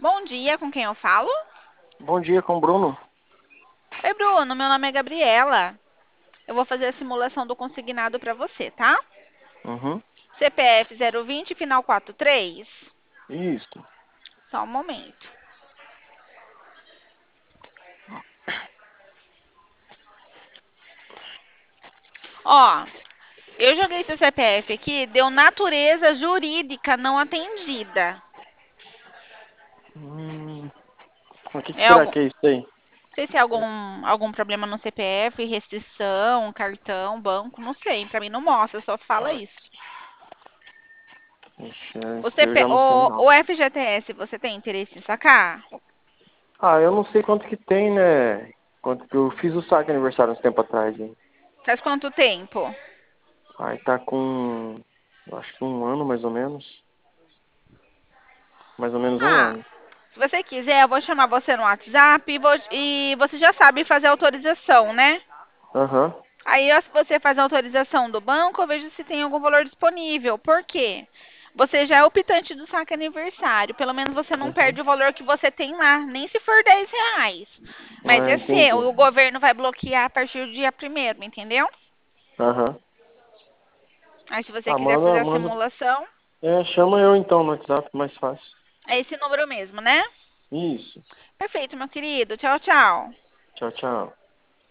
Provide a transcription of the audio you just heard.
Bom dia, com quem eu falo? Bom dia, com o Bruno. Oi, Bruno, meu nome é Gabriela. Eu vou fazer a simulação do consignado para você, tá? Uhum. CPF 020, final 43. Isso. Só um momento. Ó, eu joguei seu CPF aqui, deu natureza jurídica não atendida. Hum, o que É será algum, que é isso aí? não sei se é algum problema no CPF, restrição, cartão, banco, não sei. Pra mim não mostra, só fala isso. Ixi, O, isso daí eu CP, já não sei o, não. o FGTS, você tem interesse em sacar? Ah, eu não sei quanto que tem, né? Quanto que eu fiz o saque aniversário uns tempo atrás, hein? Faz quanto tempo? Aí tá com, eu acho que um ano mais ou menos. Mais ou menos um Ah, ano. se você quiser, eu vou chamar você no WhatsApp e você já sabe fazer autorização, né? Aham. Aí, ó, se você faz a autorização do banco, eu vejo se tem algum valor disponível. Por quê? Você já é optante do saque aniversário. Pelo menos você não Uhum. perde o valor que você tem lá, nem se for R$ 10. Mas Ah, é seu. entendi. O governo vai bloquear a partir do dia 1º, entendeu? Aham. Aí, se você Ah, quiser fazer a manda. simulação, Chama eu então no WhatsApp, mais fácil. é esse número mesmo, né? Isso. Perfeito, meu querido. Tchau, tchau. Tchau, tchau.